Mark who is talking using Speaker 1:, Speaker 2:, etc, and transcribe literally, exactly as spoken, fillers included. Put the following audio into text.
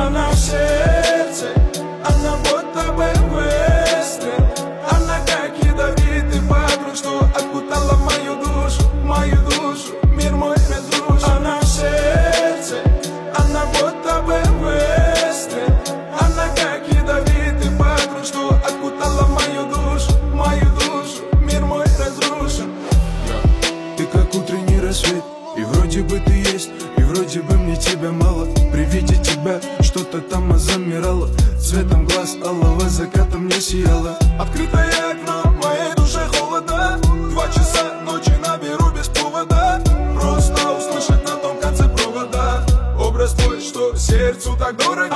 Speaker 1: Она в сердце, она будто бы выстрел. Она как ядовитый патруль, что окутала мою душу, мою душу, мир мой разрушен. Она в сердце, она будто бы выстрел. Она как ядовитый патруль, что окутала мою душу, мою душу, мир мой разрушен.
Speaker 2: Ты как утренний рассвет, и вроде бы ты есть, и вроде бы мне тебя мало. При виде тебя что-то там замирало, цветом глаз алого заката мне сияло.
Speaker 1: Открытое окно, в моей душе холода. Два часа ночи наберу без повода. Просто услышать на том конце провода образ твой, что сердцу так дорог.